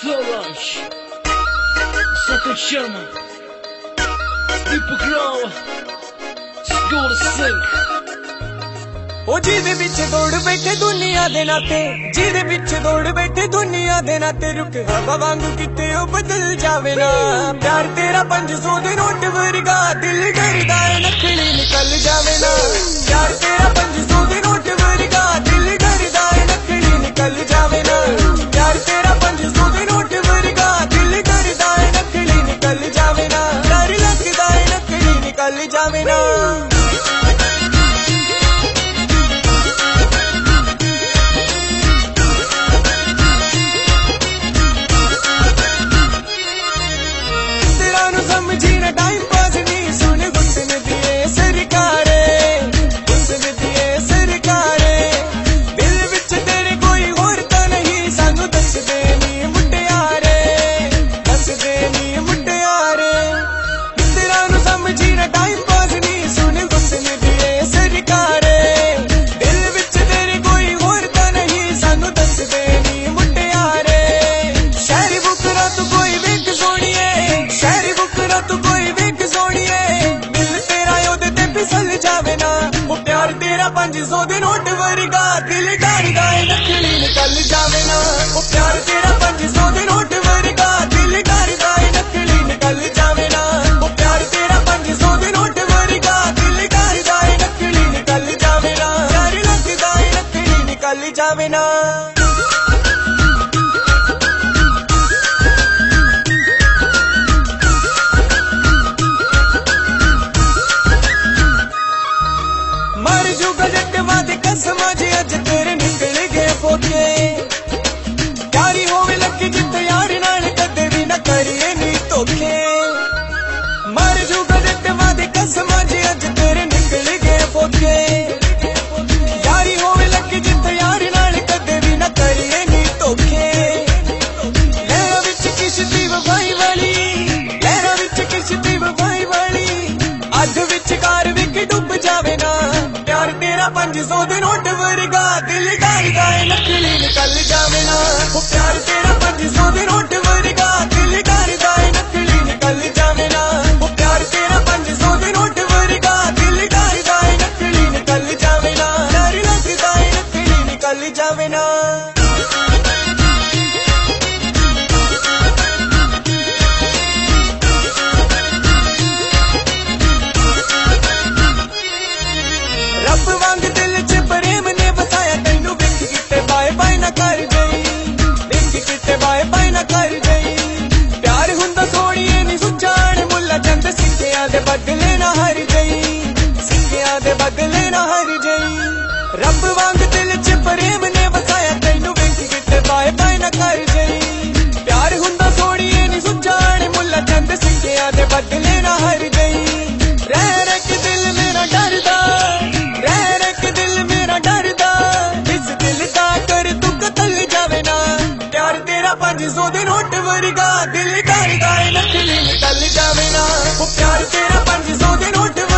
Solange, Santa Chama, Deepak Rao, School Sink। ओ जिहदे विच दौड़ बैठे दुनिया दे नाते, जिहदे विच दौड़ बैठे दुनिया दे नाते, रुक हवा वांगू किते ओ बदल जावे ना। प्यार तेरा 500 दे नोट वर्गा, दिल डरदा है नखड़ी निकल जावे ना। प्यार तेरा 500 दे नोट वर्गा, दिल डरदा है नखड़ी निकल जावे ना। प्यार तेरा 500 दे नोट वर्गा, दिल डरदा है नखड़ी निकल जावे ना। डर लगदा है नखड़ी निकल जावे ना। टाइम पास नहीं सुन गुस्सन दिए सरकारे, गुस्सन दिए सरकारे। दिल विच तेरे कोई होर तां नहीं, सानू दस दे नी मुंडियारे, दस दे नी मुंडियारे। तेरा नू समझी ना टाइम पास नहीं सुन गुस्सन दिए सरकारे। दिल विच तेरे कोई होर तां नहीं, सानू दस दे नी मुंडियारे। शहरी बुकरा तू कोई वेख सोनिए, शहरी बुकरा तू फिसल जावे ना। वो प्यार तेरा 500 दे नोट वर्गा, दिल डरदा है नखड़ी निकल जावे ना। वो प्यार तेरा 500 दे नोट वर्गा, दिल डरदा है नखड़ी निकल जावे ना। वो प्यार तेरा 500 दे नोट वर्गा, दिल डरदा है नखड़ी निकल जावे ना। डर लगदा है नखड़ी निकल जावे ना। मर जूगा जटवा दे कसमां जे अज तेरे निकल गए फोके। प्यारी होवे लगी जित यार नाल कदे भी ना करिए नी धोखे। मर जूगा जटवा दे कसमां जे अज तेरे निकल गए फोके। यारी होवे लगी जित यार नाल कदे भी ना करिए नी धोखे। लहरां विच किश्ती वफाई वाली, लहरां विच किश्ती वफाई वाली, अध विचकार विच डुब जावे ना। प्यार तेरा 500 दे नोट वर्गा, दिल डरदा है नखड़ी निकल जावे ना। वो प्यार तेरा 500 दे नोट वर्गा, दिल डरदा है नखड़ी निकल जावे ना। वो प्यार तेरा 500 दे नोट वर्गा, दिल डरदा है नखड़ी निकल जावे ना। डर लगदा है नखड़ी निकल जावे ना। रब वांग दिल च प्रेम ने बसाया, तैनू वेख किते बाय बाय ना कर गई, वेख किते बाय बाय ना कर गई। प्यार हुंदा सोहणिए नी सुचाण, मुल्ला चंद सिक्कियां दे बदले ना हर गई, सिक्कियां दे बदले ना हर गई। रब वांग दिल च प्रेम ने बसाया, तैनू वेख किते बाय बाय ना कर गई। प्यार हुंदा सोहणिए नी सुचाण, मुल्ला चंद सिक्कियां दे बदले ना हर गई। रह रह के दिल मेरा डरदा, इस दिल दा कर तू कतल जावे ना। प्यार तेरा 500 दे नोट वर्गा, दिल डरदा है नखड़ी निकल जावे ना। वो प्यार तेरा 500 दे नोट